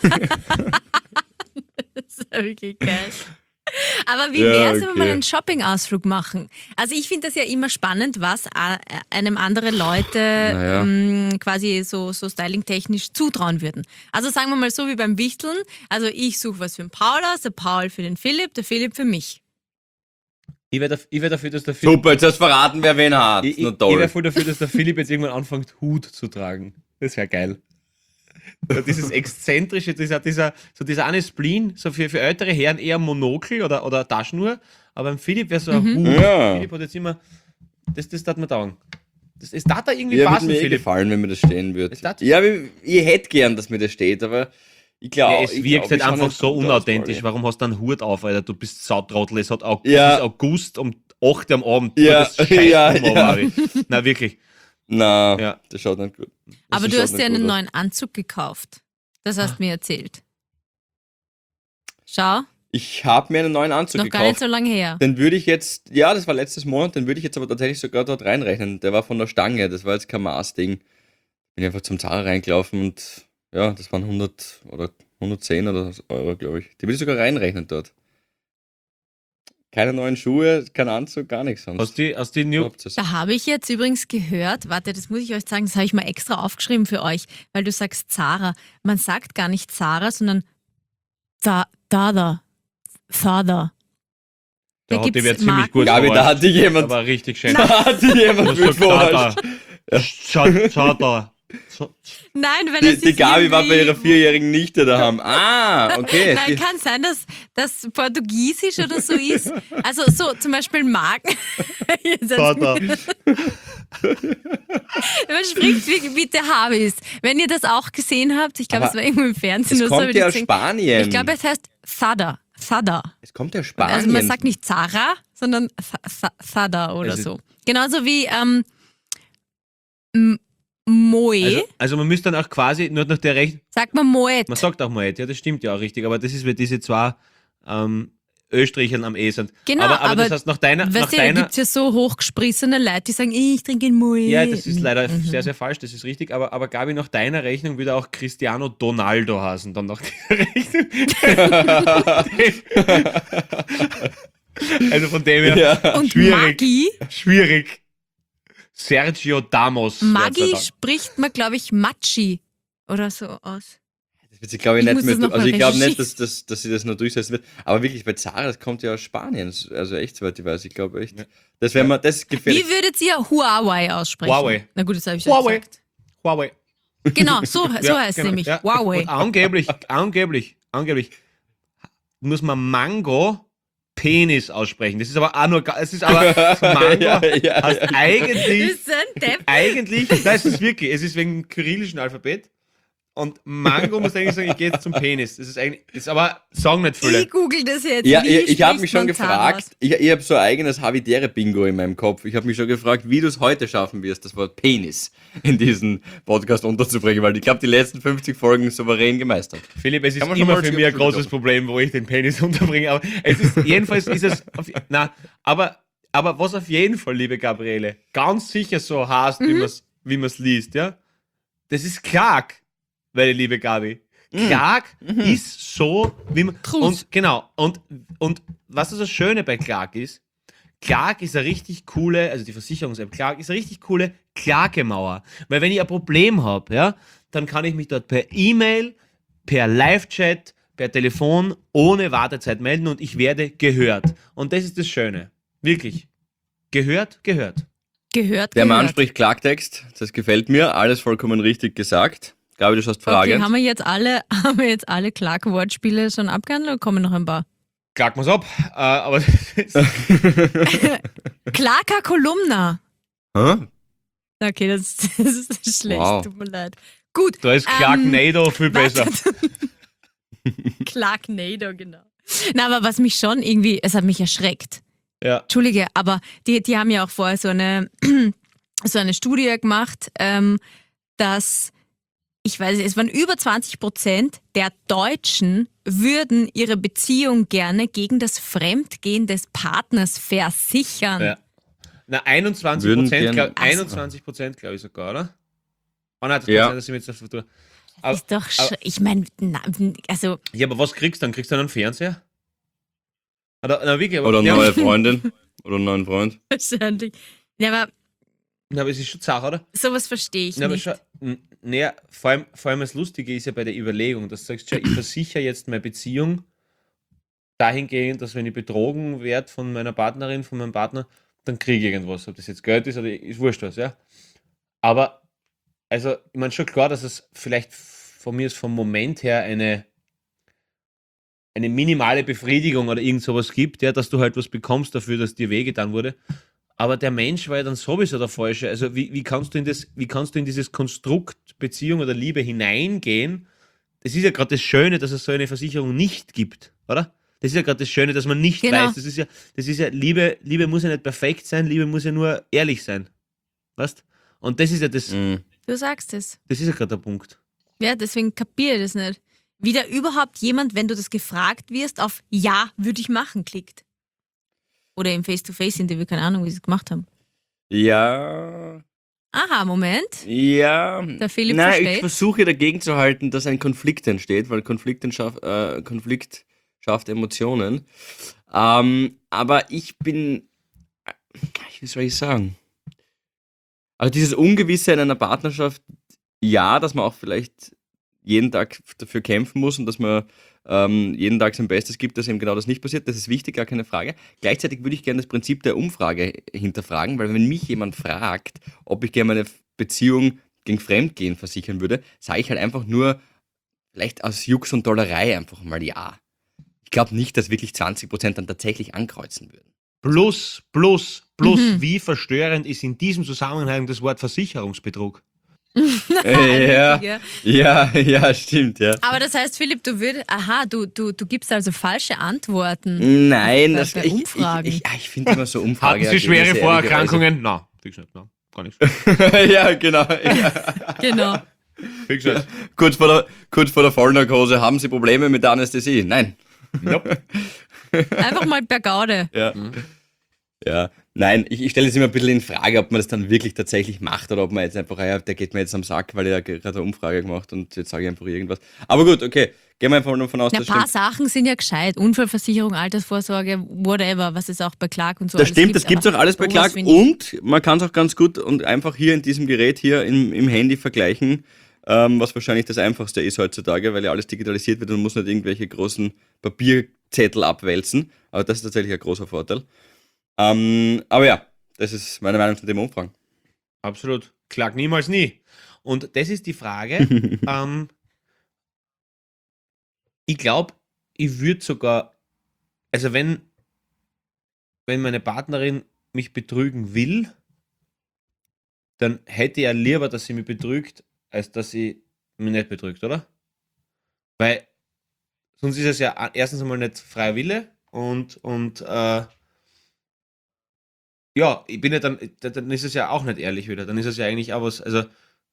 Das ist ja wirklich geil. Aber wie Ja, wäre es, wenn wir okay. mal einen Shopping-Ausflug machen? Also ich finde das ja immer spannend, was einem andere Leute Naja. quasi so styling-technisch zutrauen würden. Also sagen wir mal so wie beim Wichteln. Also ich suche was für den Paul aus, der Paul für den Philipp, der Philipp für mich. ich wär dafür, dass der Philipp. Super, jetzt hast du verraten, wer wen hat. Ich Na wäre toll. voll dafür, dass der Philipp jetzt irgendwann anfängt, Hut zu tragen. Das wäre geil. dieses exzentrische, dieser eine Spleen, so für ältere Herren eher Monokel oder Taschenuhr, aber beim Philipp wäre so ein Hut. Ja. Philipp hat jetzt immer, das darf mir taugen. Das darf da irgendwie Ja, würde passen, mir Philipp. gefallen, wenn mir das stehen würde. Das tat- Ja, ich hätte gern, dass mir das steht, aber ich glaube, Ja, es wirkt halt einfach so unauthentisch. Warum hast du einen Hut auf, Alter? Du bist Sautrottel. Es ist August um 8 Uhr am Abend. Ja, Das scheißt ja, um, ja. aber, na wirklich. Na, Ja. das schaut nicht gut. Aber Das du schaut hast dir nicht einen gut aus. neuen Anzug gekauft. Das hast du mir erzählt. Schau, Ich habe mir einen neuen Anzug noch gar nicht gekauft. so lange her. Den würde ich jetzt, ja, das war letztes Monat, den würde ich jetzt aber tatsächlich sogar dort reinrechnen. Der war von der Stange, das war jetzt kein Maßding. Bin einfach zum Zara reingelaufen und ja, das waren 100 oder 110 oder Euro, glaube ich. Die würde ich sogar reinrechnen dort. Keine neuen Schuhe, kein Anzug, gar nichts sonst. Aus die New. Habt ihr's? Da habe ich jetzt übrigens gehört, warte, das muss ich euch sagen, das habe ich mal extra aufgeschrieben für euch, weil du sagst Zara. Man sagt gar nicht Zara, sondern Zara. Da hat die gibt's wer ziemlich Marken. gut Gabi, da verarscht. hat dich jemand, Aber richtig schön. da hat dich jemand Was gut sagt da? verarscht. Schau da. Nein, wenn Die, es die ist Gabi war bei ihrer irgendwie- 4-jährigen Nichte daheim. Ah, okay. Nein, kann sein, dass das Portugiesisch oder so ist. Also so zum Beispiel Marken. Jetzt Da, hat's da. Man spricht wie der Habis. Wenn ihr das auch gesehen habt, ich glaube, Aber es war irgendwo im Fernsehen Es oder so. hab kommt ich ja das aus gesehen. Spanien. Ich glaube, es heißt Sada. Es kommt ja aus Spanien. Also man sagt nicht Zara, sondern Sada oder Also- so. Genauso wie Moe. Also man müsste dann auch quasi nur nach der Rechnung. Sagt man Moet. Man sagt auch Moet, ja, das stimmt ja auch richtig, aber das ist, weil diese zwei Österreichern am E sind. Genau, aber aber das heißt, nach deiner. Weißt du, da gibt es ja so hochgesprissene Leute, die sagen, ich trinke ein Moet. Ja, das ist leider sehr, sehr falsch, das ist richtig, aber Gabi, nach deiner Rechnung würde auch Cristiano Donaldo heißen, dann nach dieser Rechnung. Also von dem her, Ja. Und schwierig. Maggi, schwierig. Sergio Damos. Maggi wär's spricht man, glaube ich, Matschi oder so aus. Das wird sich, glaube ich, Ich nicht muss mehr. das noch Also mal ich glaube nicht, recherchieren. dass sie das noch durchsetzen wird. Aber wirklich, bei Zara, das kommt ja aus Spanien. Also echt, soweit ich weiß. Ich glaube echt. Ja. Das wäre mir, das gefällt. Wie würdet ihr Huawei aussprechen? Huawei. Na gut, das habe ich schon Huawei. gesagt. Huawei. Genau, so heißt es genau, nämlich. ja. Huawei. Und angeblich muss man Mango Penis aussprechen. Das ist aber auch nur, es ist aber Mango Ja, ja, heißt ja. eigentlich, Bist du ein Depp? nein, es ist wirklich, es ist wegen dem kyrillischen Alphabet. Und Mango muss eigentlich sagen, ich gehe jetzt zum Penis. Das ist eigentlich, ist aber, sagen nicht viele. Ich google das jetzt. Ja, Wie ich habe spricht mich schon man Zara gefragt, ich habe so ein eigenes Havidere-Bingo in meinem Kopf. Ich habe mich schon gefragt, wie du es heute schaffen wirst, das Wort Penis in diesen Podcast unterzubringen, weil ich glaube, die letzten 50 Folgen souverän gemeistert. Philipp, es ist Kann man schon immer mal für mich ein Schulter großes klopfen. Problem, wo ich den Penis unterbringe. Aber es ist, jedenfalls ist es, aber was auf jeden Fall, liebe Gabriele, ganz sicher so heißt, wie man es liest, ja, das ist Clark, meine liebe Gabi. Clark ist so, wie man, Trus. und genau, und was das Schöne bei Clark ist eine richtig coole, also die Versicherungs-App Clark ist eine richtig coole Klagemauer. Weil wenn ich ein Problem habe, ja, dann kann ich mich dort per E-Mail, per Live-Chat, per Telefon ohne Wartezeit melden und ich werde gehört. Und das ist das Schöne. Wirklich. Gehört. Gehört. Der Mann gehört. spricht Klartext, das gefällt mir, alles vollkommen richtig gesagt. Gabi, du schaust Okay, fragend. haben wir jetzt alle Clark-Wortspiele schon abgehandelt oder kommen noch ein paar? Klagen wir's ab. Aber Clarka Kolumna. Hä? Okay, das ist schlecht, Wow. tut mir leid. Gut. da ist Clarknado viel besser. Clarknado, genau. Na, aber was mich schon irgendwie, es hat mich erschreckt. Ja. Entschuldige, aber die haben ja auch vorher so eine Studie gemacht, dass, ich weiß nicht, es waren über 20% der Deutschen würden ihre Beziehung gerne gegen das Fremdgehen des Partners versichern. Ja. Na, 21%, Würden gern- 21%, glaube ich sogar, oder? Oh nein, das kann Ja. sein, dass ich mir jetzt das vertue. Aber, Ist doch, ich meine, also ja, aber was kriegst du dann? Kriegst du dann einen Fernseher? Na, wirklich, aber, Oder eine ja, neue Freundin. Oder einen neuen Freund. wahrscheinlich. Ja, aber na, aber es ist schon Sache, oder? sowas verstehe ich Ja, aber nicht. naja, vor allem das Lustige ist ja bei der Überlegung, dass du sagst, ja, ich versichere jetzt meine Beziehung dahingehend, dass wenn ich betrogen werde von meiner Partnerin, von meinem Partner, dann kriege ich irgendwas. Ob das jetzt Geld ist oder ist wurscht was, ja. Aber, also, ich meine schon klar, dass es vielleicht von mir ist vom Moment her eine minimale Befriedigung oder irgend sowas gibt, ja, dass du halt was bekommst dafür, dass dir wehgetan wurde. Aber der Mensch war ja dann sowieso der Falsche. Also wie kannst du in dieses Konstrukt Beziehung oder Liebe hineingehen? Das ist ja gerade das Schöne, dass es so eine Versicherung nicht gibt, oder? Das ist ja gerade das Schöne, dass man nicht Genau. weiß. Das ist ja, Liebe muss ja nicht perfekt sein, Liebe muss ja nur ehrlich sein. Weißt? Und das ist ja Du sagst es. das ist ja gerade der Punkt. Ja, deswegen kapiere ich das nicht. Wie da überhaupt jemand, wenn du das gefragt wirst, auf Ja, würde ich machen, klickt. Oder im Face-to-Face-Interview, keine Ahnung, wie sie es gemacht haben. Ja, Aha, Moment. ja. Der Philipp Nein, ich versteht. versuche dagegen zu halten, dass ein Konflikt entsteht, weil Konflikt schafft Emotionen. Aber ich bin, wie soll ich sagen? Also dieses Ungewisse in einer Partnerschaft, ja, dass man auch vielleicht jeden Tag dafür kämpfen muss und dass man jeden Tag sein Bestes gibt, dass eben genau das nicht passiert. Das ist wichtig, gar keine Frage. Gleichzeitig würde ich gerne das Prinzip der Umfrage hinterfragen, weil wenn mich jemand fragt, ob ich gerne meine Beziehung gegen Fremdgehen versichern würde, sage ich halt einfach nur, vielleicht aus Jux und Dollerei einfach mal ja. Ich glaube nicht, dass wirklich 20% dann tatsächlich ankreuzen würden. Plus, wie verstörend ist in diesem Zusammenhang das Wort Versicherungsbetrug? Ja, stimmt, ja. Aber das heißt, Philipp, du gibst also falsche Antworten. Nein, Bei Umfragen. ich finde immer so Umfragen. Hatten Sie schwere Vorerkrankungen? Nein, fix nicht, nein, gar nichts. Ja, genau. Ja. Genau. Fix nicht. Kurz vor der Vollnarkose, haben Sie Probleme mit der Anästhesie? Nein. Nope. Einfach mal per Gaude. Ja. Ja. Nein, ich stelle es immer ein bisschen in Frage, ob man das dann wirklich tatsächlich macht oder ob man jetzt einfach, ja, der geht mir jetzt am Sack, weil er gerade eine Umfrage gemacht und jetzt sage ich einfach irgendwas. Aber gut, okay. Gehen wir einfach nur davon aus, Ein das paar stimmt. Sachen sind ja gescheit. Unfallversicherung, Altersvorsorge, whatever, was es auch bei Clark und so Das alles stimmt, gibt. das gibt es auch alles bei sowas Clark finde ich- und man kann es auch ganz gut und einfach hier in diesem Gerät hier im Handy vergleichen, was wahrscheinlich das Einfachste ist heutzutage, weil ja alles digitalisiert wird und man muss nicht irgendwelche großen Papierzettel abwälzen. Aber das ist tatsächlich ein großer Vorteil. Aber ja, das ist meine Meinung zu dem Umfang. Absolut. Klag niemals nie. Und das ist die Frage. Ich glaube, ich würde sogar, also wenn meine Partnerin mich betrügen will, dann hätte ich ja lieber, dass sie mich betrügt, als dass sie mich nicht betrügt, oder? Weil sonst ist es ja erstens einmal nicht freier Wille und ja, ich bin ja dann ist es ja auch nicht ehrlich wieder. Dann ist es ja eigentlich auch was, also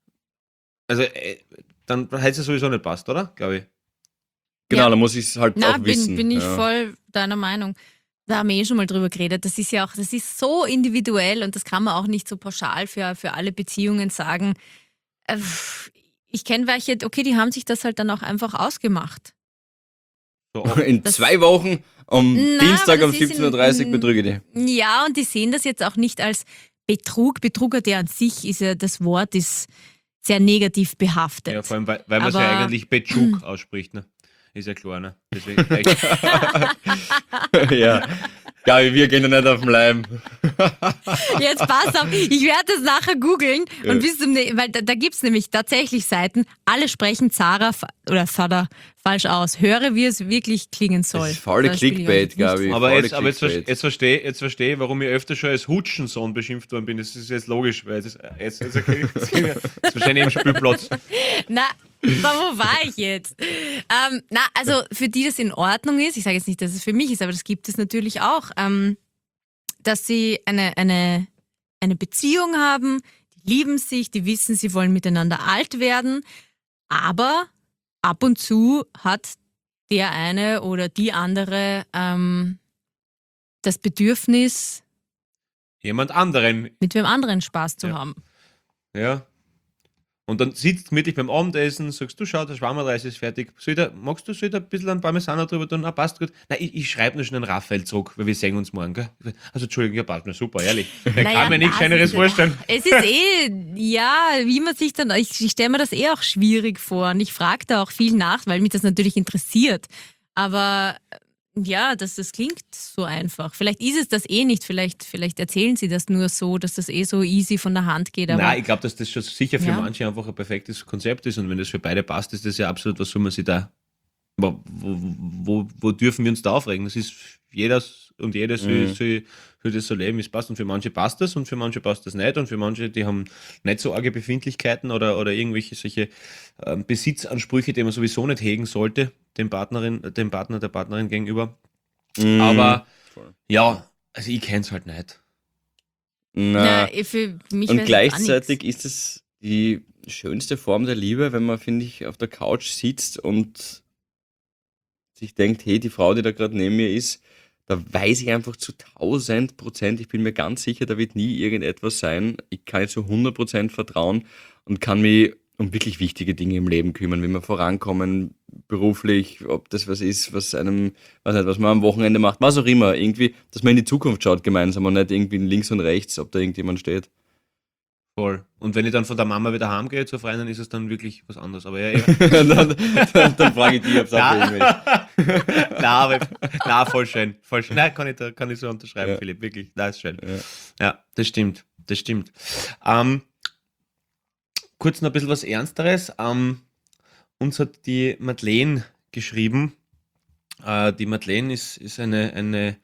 dann hätte es ja sowieso nicht passt, oder? Glaube ich. Genau, Ja. da muss ich es halt Na, auch wissen. bin ich ja. voll deiner Meinung. Da haben wir schon mal drüber geredet. Das ist so individuell und das kann man auch nicht so pauschal für alle Beziehungen sagen. Ich kenne welche, okay, die haben sich das halt dann auch einfach ausgemacht. So, In Das- 2 Wochen am Na, Dienstag aber um das ist 17.30 Uhr betrüge ich die. Ja, und die sehen das jetzt auch nicht als Betrug. Betrug hat ja an sich, das Wort ist sehr negativ behaftet. ja, vor allem, weil man es ja Aber- eigentlich Betschuk ausspricht, ne? Ist ja klar, ne? Deswegen, Ja. Ja, wir gehen ja nicht auf den Leim. Jetzt pass auf, ich werde das nachher googeln und weil da gibt es nämlich tatsächlich Seiten, alle sprechen Zara oder Sada falsch aus. Höre, wie es wirklich klingen soll. Das ist volle Da spiele ich euch Clickbait, jetzt nicht Gabi. vor. aber volle jetzt Clickbait. verstehe ich, warum ich öfter schon als Hutschensohn beschimpft worden bin. Das ist jetzt logisch, weil jetzt okay, das ist wahrscheinlich im Spielplatz. Na, wo war ich jetzt? Also für die das in Ordnung ist, ich sage jetzt nicht, dass es für mich ist, aber das gibt es natürlich auch, dass sie eine Beziehung haben, die lieben sich, die wissen, sie wollen miteinander alt werden, aber ab und zu hat der eine oder die andere das Bedürfnis, Jemand anderen, mit wem anderen Spaß zu Ja. haben. ja. Und dann sitzt gemütlich beim Abendessen, sagst du, schau, der Schwammerreis ist fertig. Soll ich da ein bisschen ein Parmesan drüber tun? Ah, passt gut. Nein, ich schreibe nur schon einen Raphael zurück, weil wir sehen uns morgen, gell? Also, Entschuldigung, ja, passt mir super, ehrlich. Ich kann mir nichts das Schöneres ist- vorstellen. Es ist wie man sich dann, ich stelle mir das auch schwierig vor und ich frage da auch viel nach, weil mich das natürlich interessiert. Aber ja, das klingt so einfach. Vielleicht ist es das eh nicht. Vielleicht erzählen sie das nur so, dass das eh so easy von der Hand geht. Aber Nein, ich glaube, dass das schon sicher für Ja. manche einfach ein perfektes Konzept ist und wenn das für beide passt, ist das ja absolut, was soll man sich da, wo dürfen wir uns da aufregen? Das ist jeder und jede soll das so leben, wie es passt und für manche passt das und für manche passt das nicht und für manche, die haben nicht so arge Befindlichkeiten oder irgendwelche solche Besitzansprüche, die man sowieso nicht hegen sollte, dem Partner, der Partnerin gegenüber. Aber Voll. ja, also ich kenne es halt nicht. Na, für mich und wär's gleichzeitig gar ist es die schönste Form der Liebe, wenn man, finde ich, auf der Couch sitzt und sich denkt, hey, die Frau, die da gerade neben mir ist, da weiß ich einfach zu 1000%, ich bin mir ganz sicher, da wird nie irgendetwas sein. Ich kann ihr zu 100% vertrauen und kann mich um wirklich wichtige Dinge im Leben kümmern, wie wir vorankommen, beruflich, ob das was ist, was einem, weiß nicht, was man am Wochenende macht, was auch immer, irgendwie, dass man in die Zukunft schaut gemeinsam und nicht irgendwie links und rechts, ob da irgendjemand steht. Voll. Und wenn ich dann von der Mama wieder heimgehe zur Freundin, ist es dann wirklich was anderes. Aber ja, dann frage ich dich, ob es auch für ihn ist. na, voll schön. Voll schön. Nein, kann ich so unterschreiben, Ja. Philipp, wirklich. Das ist schön. Ja. Ja, das stimmt. Das stimmt. Kurz noch ein bisschen was Ernsteres. Uns hat die Madeleine geschrieben. Die Madeleine ist eine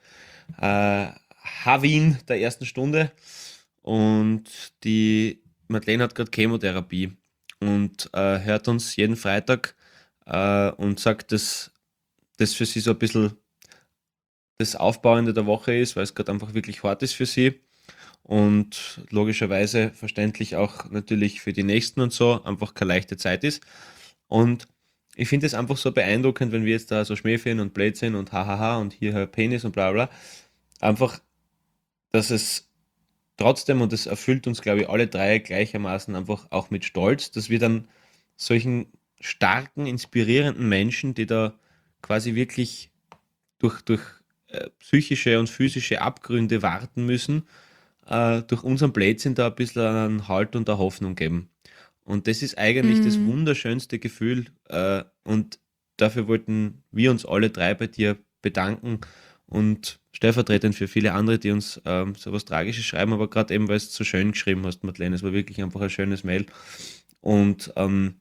Havin der ersten Stunde. Und die Madeleine hat gerade Chemotherapie und hört uns jeden Freitag und sagt, dass das für sie so ein bisschen das Aufbauende der Woche ist, weil es gerade einfach wirklich hart ist für sie und logischerweise verständlich auch natürlich für die Nächsten und so einfach keine leichte Zeit ist. Und ich finde es einfach so beeindruckend, wenn wir jetzt da so Schmähchen und Blödsinn und hahaha und hier Penis und bla bla, einfach, dass es trotzdem, und das erfüllt uns, glaube ich, alle drei gleichermaßen einfach auch mit Stolz, dass wir dann solchen starken, inspirierenden Menschen, die da quasi wirklich durch psychische und physische Abgründe warten müssen, durch unseren Blödsinn da ein bisschen einen Halt und eine Hoffnung geben. Und das ist eigentlich das wunderschönste Gefühl. Und dafür wollten wir uns alle drei bei dir bedanken und stellvertretend für viele andere, die uns so was Tragisches schreiben, aber gerade eben, weil du es so schön geschrieben hast, Madeleine, es war wirklich einfach ein schönes Mail. Und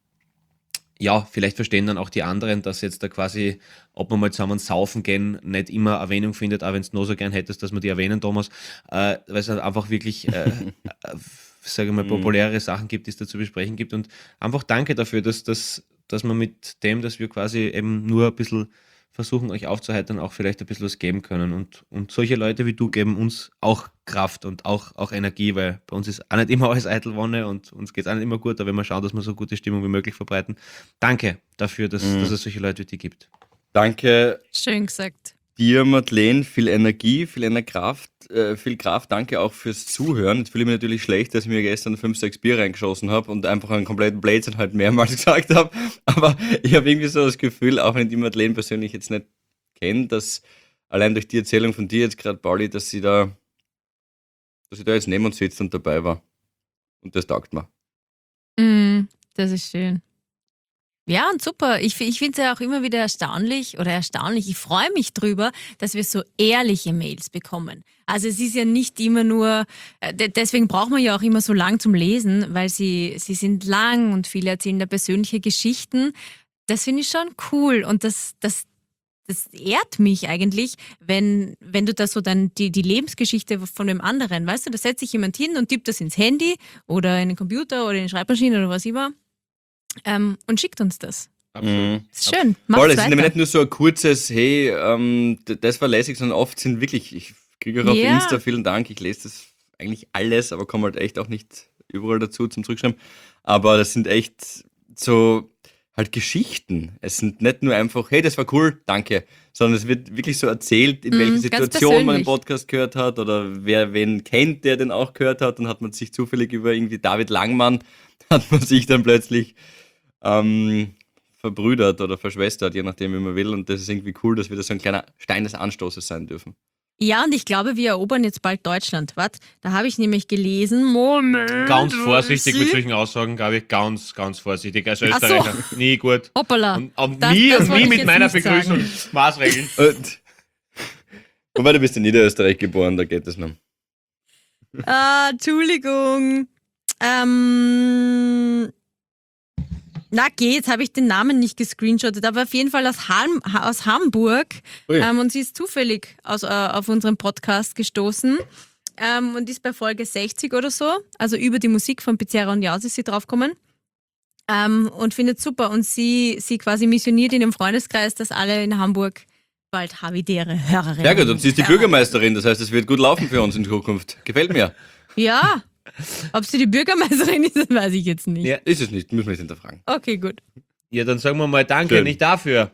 ja, vielleicht verstehen dann auch die anderen, dass jetzt da quasi, ob wir mal zusammen saufen gehen, nicht immer Erwähnung findet, auch wenn du nur so gern hättest, dass wir die erwähnen, Thomas, weil es halt einfach wirklich, sage ich mal, populärere Sachen gibt, die es da zu besprechen gibt. Und einfach danke dafür, dass man mit dem, dass wir quasi eben nur ein bisschen versuchen, euch aufzuheitern, auch vielleicht ein bisschen was geben können. Und solche Leute wie du geben uns auch Kraft und auch Energie, weil bei uns ist auch nicht immer alles eitel Wonne und uns geht es auch nicht immer gut, aber wenn wir schauen, dass wir so gute Stimmung wie möglich verbreiten. Danke dafür, dass es solche Leute wie die gibt. Danke Schön gesagt. dir, Madeleine, viel Energie, viel Kraft. Danke auch fürs Zuhören. Jetzt fühle ich mich natürlich schlecht, dass ich mir gestern 5, 6 Bier reingeschossen habe und einfach einen kompletten Blödsinn halt mehrmals gesagt habe. Aber ich habe irgendwie so das Gefühl, auch wenn ich die Madeleine persönlich jetzt nicht kenne, dass allein durch die Erzählung von dir jetzt gerade, Pauli, dass sie da jetzt neben uns sitzt und dabei war. Und das taugt mir. Das ist schön. Ja, und super. Ich finde es ja auch immer wieder erstaunlich. Ich freue mich drüber, dass wir so ehrliche Mails bekommen. Also es ist ja nicht immer nur, deswegen braucht man ja auch immer so lang zum Lesen, weil sie sind lang und viele erzählen da persönliche Geschichten. Das finde ich schon cool und das ehrt mich eigentlich, wenn du da so dann die Lebensgeschichte von dem anderen, weißt du, da setzt sich jemand hin und tippt das ins Handy oder in den Computer oder in die Schreibmaschine oder was immer. Und schickt uns das. Absolut. Das ist schön. Macht's Voll, es ist weiter. nämlich nicht nur so ein kurzes, hey, das war lässig, sondern oft sind wirklich, ich kriege auch auf Ja. Insta, vielen Dank, ich lese das eigentlich alles, aber komme halt echt auch nicht überall dazu zum Zurückschreiben. Aber das sind echt so halt Geschichten. Es sind nicht nur einfach, hey, das war cool, danke, sondern es wird wirklich so erzählt, in welcher ganz Situation man den persönlich. Podcast gehört hat oder wer wen kennt, der den auch gehört hat. Dann hat man sich zufällig über irgendwie David Langmann, hat man sich dann plötzlich verbrüdert oder verschwestert, je nachdem, wie man will. Und das ist irgendwie cool, dass wir da so ein kleiner Stein des Anstoßes sein dürfen. Ja, und ich glaube, wir erobern jetzt bald Deutschland. Was? Da habe ich nämlich gelesen, Moment. Ganz wo vorsichtig ist mit sie? solchen Aussagen, glaube ich, ganz vorsichtig. Als Ach so. Österreicher nie gut. Hoppala. Und Das nie wollte ich mit jetzt meiner nicht sagen. Begrüßung Maßregeln. Wobei, du bist in Niederösterreich geboren, da geht das noch. Entschuldigung. Jetzt habe ich den Namen nicht gescreenshottet, aber auf jeden Fall aus Hamburg. Ui. Und sie ist zufällig auf unseren Podcast gestoßen und ist bei Folge 60 oder so, also über die Musik von Pizzeria und Jaus ist sie draufgekommen. Und findet super. Und sie quasi missioniert in dem Freundeskreis, dass alle in Hamburg bald havidere Hörerinnen. Ja gut, und sie ist die Bürgermeisterin, das heißt, es wird gut laufen für uns in Zukunft. Gefällt mir. Ja. Ob sie die Bürgermeisterin ist, das weiß ich jetzt nicht. Ja. Ist es nicht, müssen wir nicht hinterfragen. Okay, gut. Ja, dann sagen wir mal danke, Schön. nicht dafür.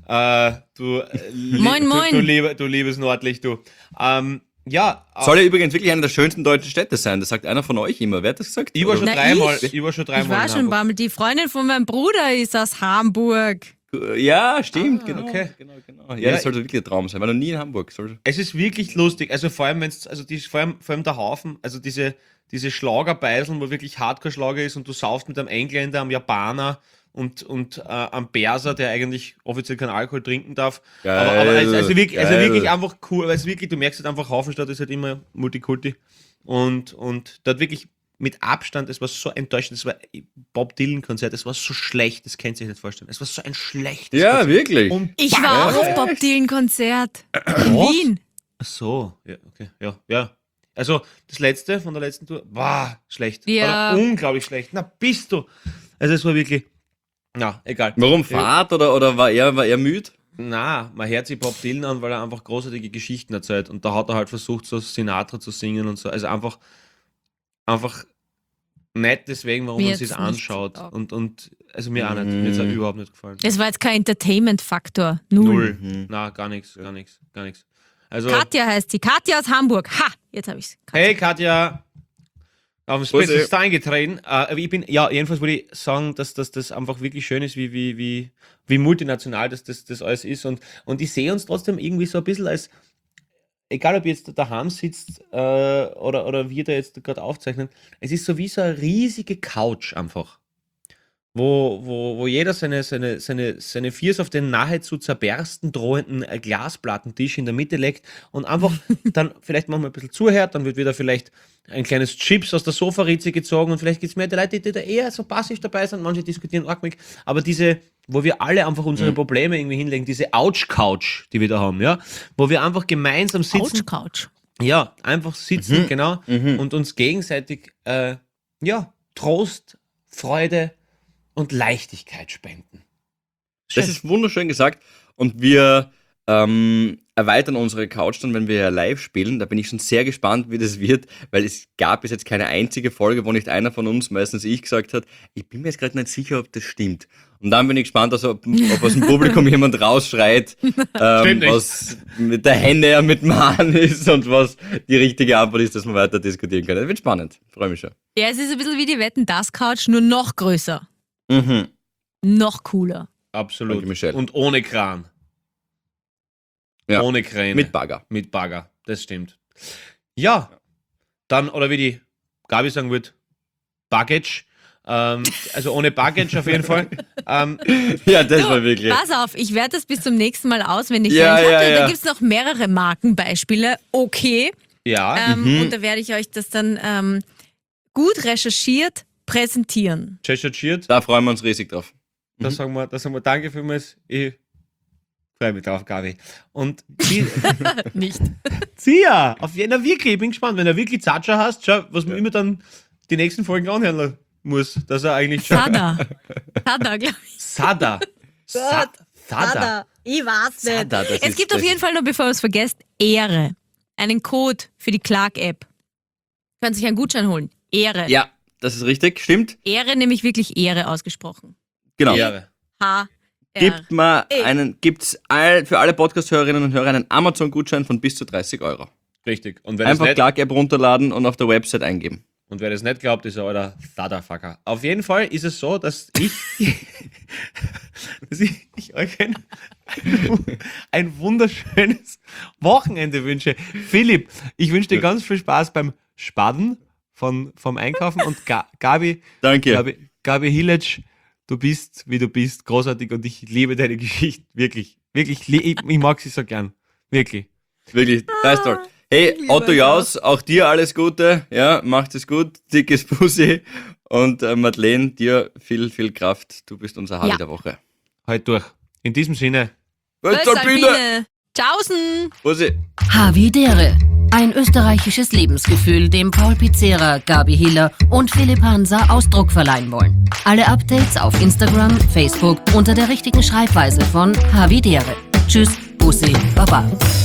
Moin, moin. Du liebes Nordlicht, du. Ja, Soll ja übrigens wirklich eine der schönsten deutschen Städte sein, das sagt einer von euch immer. Wer hat das gesagt? ich war schon Na, dreimal. ich? Ich war schon Ich dreimal. war in schon Hamburg. Bammel. Die Freundin von meinem Bruder ist aus Hamburg. Ja, stimmt, genau. okay. genau. Ja, Ja, das sollte wirklich ein Traum sein, weil noch nie in Hamburg. Es ist wirklich lustig. Also vor allem, vor allem der Haufen, also diese Schlagerbeiseln, wo wirklich Hardcore-Schlager ist und du saufst mit einem Engländer, einem Japaner und einem Perser, der eigentlich offiziell keinen Alkohol trinken darf. Geil, Also wirklich geil. einfach cool, weil es wirklich, du merkst halt einfach, Hafenstadt ist halt immer Multikulti. Und dort wirklich mit Abstand, es war so enttäuschend, es war Bob Dylan-Konzert, es war so schlecht, das könnt ihr sich nicht vorstellen. Es war so ein schlechtes Ja, Konzert. wirklich. Und Ich war auch auf Bob Dylan-Konzert in Was? Wien. Ach so, ja, okay, ja. Also das letzte von der letzten Tour war schlecht. Ja. War unglaublich schlecht. Na, bist du. Also es war wirklich, na, egal. Warum Fahrt oder war er müde? Na, man hört sich Bob Dylan an, weil er einfach großartige Geschichten erzählt und da hat er halt versucht, so Sinatra zu singen und so. Also einfach nicht deswegen, warum Mir man sich jetzt anschaut. nicht. Und also mir auch nicht. Mir hat es überhaupt nicht gefallen. Es war jetzt kein Entertainment-Faktor. Null. Na, gar nichts. Also, Katja heißt sie. Katja aus Hamburg. Ha! Jetzt habe ich's. hey Katja, auf dem Grüße. Spitzenstein eingetreten. Aber jedenfalls würde ich sagen, dass das einfach wirklich schön ist, wie multinational das alles ist. Und ich sehe uns trotzdem irgendwie so ein bisschen als, egal ob ihr jetzt daheim sitzt oder wir da jetzt gerade aufzeichnen, es ist so wie so eine riesige Couch einfach. Wo jeder seine Viers auf den nahezu zerbersten drohenden Glasplattentisch in der Mitte legt und einfach dann vielleicht manchmal ein bisschen zuhört, dann wird wieder vielleicht ein kleines Chips aus der Sofaritze gezogen und vielleicht gibt es mehr die Leute, die da eher so passiv dabei sind, manche diskutieren arg mit, aber diese, wo wir alle einfach unsere Probleme irgendwie hinlegen, diese Ouch-Couch, die wir da haben, ja, wo wir einfach gemeinsam sitzen, Couch. ja, einfach sitzen, genau, und uns gegenseitig, Trost, Freude und Leichtigkeit spenden. Das ist wunderschön gesagt. Und wir erweitern unsere Couch dann, wenn wir live spielen. Da bin ich schon sehr gespannt, wie das wird, weil es gab bis jetzt keine einzige Folge, wo nicht einer von uns, meistens ich, gesagt hat, ich bin mir jetzt gerade nicht sicher, ob das stimmt. Und dann bin ich gespannt, also, ob aus dem Publikum jemand rausschreit, nicht. was mit der Hände mit dem Hahn ist und was die richtige Antwort ist, dass wir weiter diskutieren können. Das wird spannend. Freue mich schon. Ja, es ist ein bisschen wie die Wetten-Das-Couch, nur noch größer. Mhm. Noch cooler. Absolut. Danke, Michelle. Und ohne Kran. Ja. Ohne Kräne. Mit Bagger. Mit Bagger. Das stimmt. Ja. Dann, oder wie die Gabi sagen wird, Baggage. Also ohne Baggage auf jeden Fall. Ja, das Du, war wirklich. pass auf, ich werde das bis zum nächsten Mal auswendig Ja, lernen. ja, ja. Da gibt es noch mehrere Markenbeispiele. Okay. Ja. Und da werde ich euch das dann gut recherchiert präsentieren. Recherchiert. Da freuen wir uns riesig drauf. Da sagen wir danke vielmals. Ich freue mich drauf, Gabi. Und Nicht. Sia, auf jeden Fall wirklich, ich bin gespannt, wenn er wirklich Zatscher hast, schau, was man immer dann die nächsten Folgen anhören muss, dass er eigentlich schon. Sada. Sada, glaube ich. Sada. Sada. Ich weiß Sada, nicht. das Es gibt auf jeden Fall noch, bevor ihr es vergesst, Ehre. Einen Code für die Clark-App. Können sich einen Gutschein holen. Ehre. Ja, das ist richtig, stimmt. Ehre, nämlich wirklich Ehre ausgesprochen. Genau. Ehre. H. Gibt's für alle Podcast-Hörerinnen und Hörer einen Amazon-Gutschein von bis zu 30 €. Richtig. Und wer Einfach das nicht, Clark-App runterladen und auf der Website eingeben. und wer das nicht glaubt, ist ein alter Thunderfucker. Auf jeden Fall ist es so, dass ich euch ein wunderschönes Wochenende wünsche. Philipp, ich wünsche dir ganz viel Spaß beim Spaden vom Einkaufen und Gabi, Danke. Gabi Hillec, du bist, wie du bist, großartig und ich liebe deine Geschichte. Wirklich. Wirklich. Ich mag sie so gern. Wirklich. Wirklich, nice talk. Hey, Otto Jaus, auch dir alles Gute. Ja, macht es gut. Dickes Pussy. Und Madeleine, dir viel, viel Kraft. Du bist unser Harry Ja. der Woche. Halt durch. In diesem Sinne. Gut, Sabine. Tschaußen. Pussy. Havidere. Ein österreichisches Lebensgefühl, dem Paul Pizzera, Gabi Hiller und Philipp Hansa Ausdruck verleihen wollen. Alle Updates auf Instagram, Facebook unter der richtigen Schreibweise von Havidere. Tschüss, Bussi, Baba.